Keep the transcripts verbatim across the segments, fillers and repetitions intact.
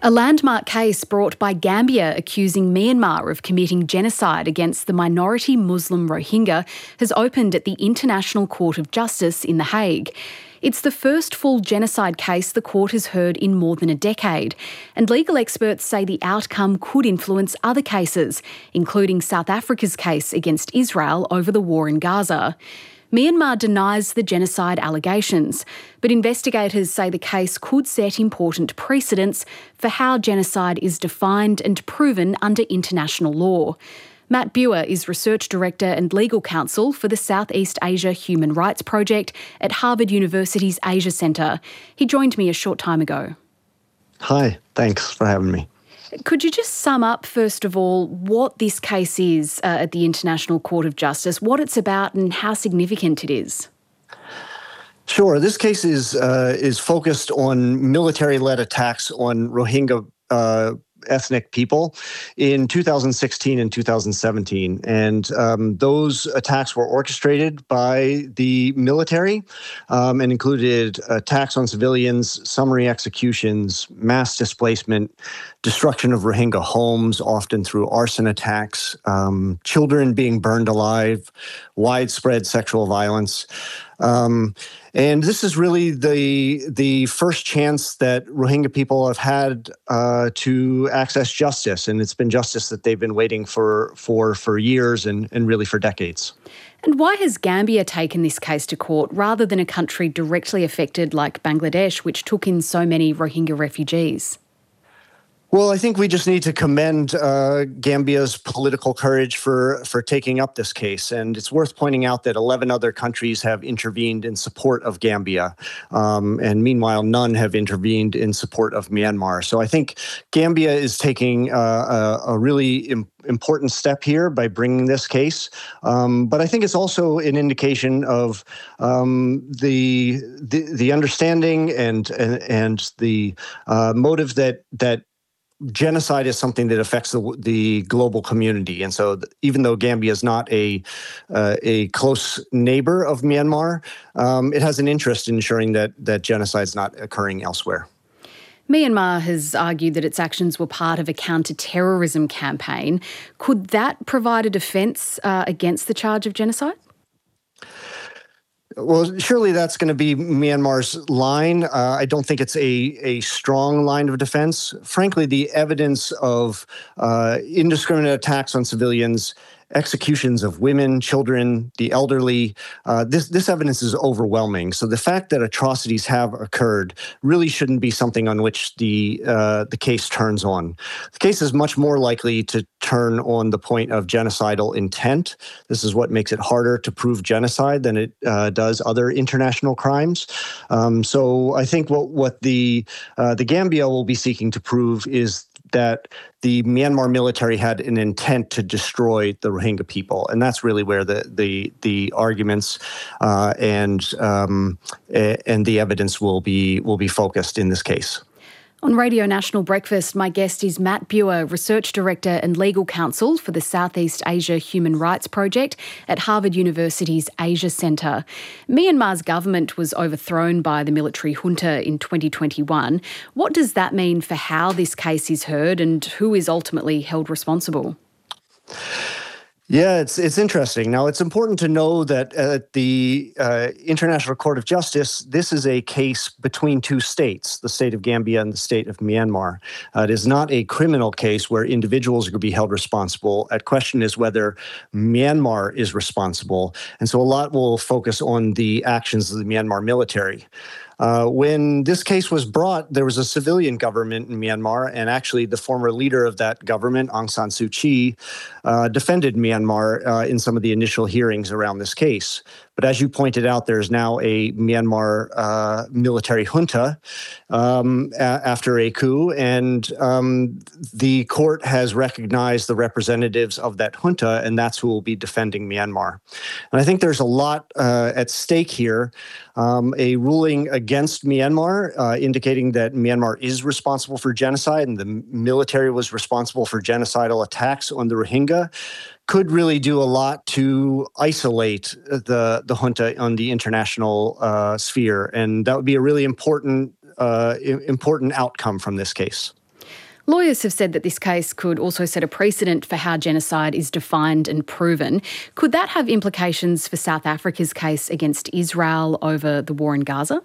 A landmark case brought by Gambia accusing Myanmar of committing genocide against the minority Muslim Rohingya has opened at the International Court of Justice in The Hague. It's the first full genocide case the court has heard in more than a decade, and legal experts say the outcome could influence other cases, including South Africa's case against Israel over the war in Gaza. Myanmar denies the genocide allegations, but investigators say the case could set important precedents for how genocide is defined and proven under international law. Matt Buer is Research Director and Legal Counsel for the Southeast Asia Human Rights Project at Harvard University's Asia Centre. He joined me a short time ago. Hi, thanks for having me. Could you just sum up, first of all, what this case is uh, at the International Court of Justice, what it's about and how significant it is? Sure. This case is uh, is focused on military-led attacks on Rohingya uh, ethnic people in two thousand sixteen and two thousand seventeen. And um, those attacks were orchestrated by the military um, and included attacks on civilians, summary executions, mass displacement, destruction of Rohingya homes, often through arson attacks, um, children being burned alive, widespread sexual violence. Um, and this is really the the first chance that Rohingya people have had uh, to access justice, and it's been justice that they've been waiting for for for years and, and really for decades. And why has Gambia taken this case to court rather than a country directly affected like Bangladesh, which took in so many Rohingya refugees? Well, I think we just need to commend uh, Gambia's political courage for, for taking up this case. And it's worth pointing out that eleven other countries have intervened in support of Gambia. Um, and meanwhile, none have intervened in support of Myanmar. So I think Gambia is taking uh, a, a really im- important step here by bringing this case. Um, but I think it's also an indication of um, the, the the understanding and and, and the uh, motive that that genocide is something that affects the, the global community. And so th- even though Gambia is not a uh, a close neighbor of Myanmar, um, it has an interest in ensuring that that genocide is not occurring elsewhere. Myanmar has argued that its actions were part of a counter-terrorism campaign. Could that provide a defence uh, against the charge of genocide? Well, surely that's going to be Myanmar's line. Uh, I don't think it's a, a strong line of defense. Frankly, the evidence of uh, indiscriminate attacks on civilians, executions of women, children, the elderly, uh, this this evidence is overwhelming. So the fact that atrocities have occurred really shouldn't be something on which the uh, the case turns on. The case is much more likely to turn on the point of genocidal intent. This is what makes it harder to prove genocide than it uh, does other international crimes. Um, so I think what what the uh, the Gambia will be seeking to prove is that the Myanmar military had an intent to destroy the Rohingya people, and that's really where the the the arguments uh, and um, and the evidence will be will be focused in this case. On Radio National Breakfast, my guest is Matt Buer, Research Director and Legal Counsel for the Southeast Asia Human Rights Project at Harvard University's Asia Centre. Myanmar's government was overthrown by the military junta in twenty twenty-one. What does that mean for how this case is heard and who is ultimately held responsible? Yeah, it's it's interesting. Now, it's important to know that at the uh, International Court of Justice, this is a case between two states, the state of Gambia and the state of Myanmar. Uh, it is not a criminal case where individuals are going to be held responsible. The question is whether Myanmar is responsible. And so a lot will focus on the actions of the Myanmar military. Uh, when this case was brought, there was a civilian government in Myanmar, and actually the former leader of that government, Aung San Suu Kyi, uh, defended Myanmar uh, in some of the initial hearings around this case. But as you pointed out, there's now a Myanmar uh, military junta um, a- after a coup, and um, the court has recognized the representatives of that junta, and that's who will be defending Myanmar. And I think there's a lot uh, at stake here. Um, a ruling against Myanmar, uh, indicating that Myanmar is responsible for genocide and the military was responsible for genocidal attacks on the Rohingya, could really do a lot to isolate the, the junta on the international uh, sphere. And that would be a really important, uh, important outcome from this case. Lawyers have said that this case could also set a precedent for how genocide is defined and proven. Could that have implications for South Africa's case against Israel over the war in Gaza?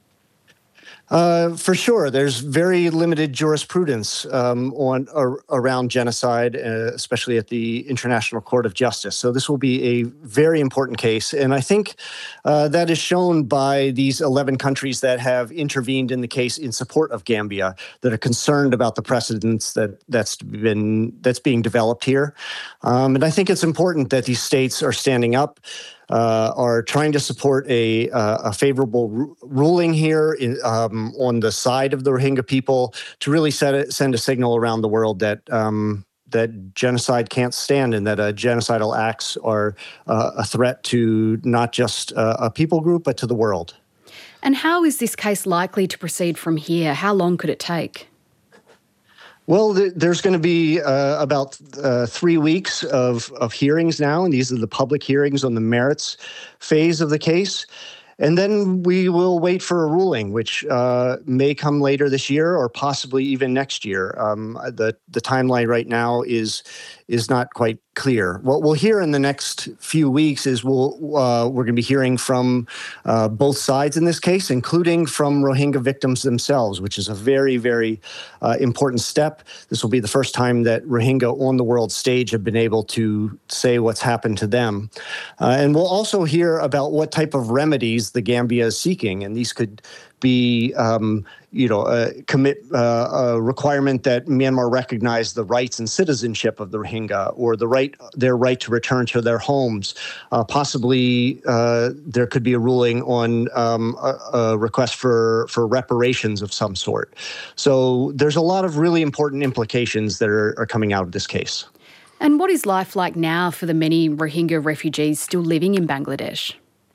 Uh, for sure, there's very limited jurisprudence um, on ar- around genocide, uh, especially at the International Court of Justice. So this will be a very important case, and I think uh, that is shown by these eleven countries that have intervened in the case in support of Gambia, that are concerned about the precedents that that's been that's being developed here. Um, and I think it's important that these states are standing up. Uh, are trying to support a, uh, a favorable ru- ruling here in, um, on the side of the Rohingya people to really set a, send a signal around the world that um, that genocide can't stand and that uh, genocidal acts are uh, a threat to not just uh, a people group but to the world. And how is this case likely to proceed from here? How long could it take? Well, th- there's going to be uh, about uh, three weeks of, of hearings now, and these are the public hearings on the merits phase of the case. And then we will wait for a ruling, which uh, may come later this year or possibly even next year. Um, the the timeline right now is is not quite clear. What we'll hear in the next few weeks is we'll uh, we're going to be hearing from uh, both sides in this case, including from Rohingya victims themselves, which is a very very uh, important step. This will be the first time that Rohingya on the world stage have been able to say what's happened to them, uh, and we'll also hear about what type of remedies the Gambia is seeking, and these could be, um, you know, uh, commit uh, a requirement that Myanmar recognize the rights and citizenship of the Rohingya, or the right, their right to return to their homes. Uh, possibly, uh, there could be a ruling on um, a, a request for for reparations of some sort. So there's a lot of really important implications that are, are coming out of this case. And what is life like now for the many Rohingya refugees still living in Bangladesh?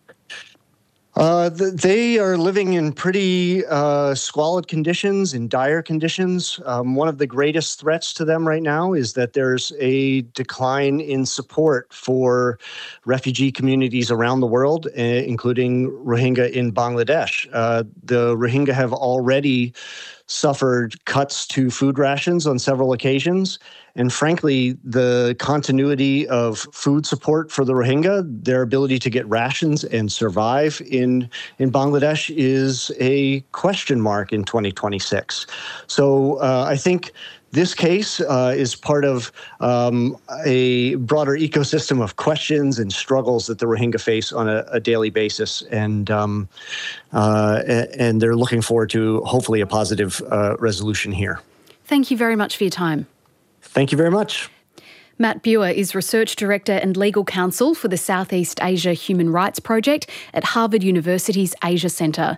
Uh, th- they are living in pretty uh, squalid conditions, in dire conditions. Um, one of the greatest threats to them right now is that there's a decline in support for refugee communities around the world, uh, including Rohingya in Bangladesh. Uh, the Rohingya have already suffered cuts to food rations on several occasions. And frankly, the continuity of food support for the Rohingya, their ability to get rations and survive in, in Bangladesh is a question mark in twenty twenty-six. So uh, I think this case uh, is part of um, a broader ecosystem of questions and struggles that the Rohingya face on a, a daily basis, and um, uh, and they're looking forward to hopefully a positive uh, resolution here. Thank you very much for your time. Thank you very much. Matt Buer is Research Director and Legal Counsel for the Southeast Asia Human Rights Project at Harvard University's Asia Centre.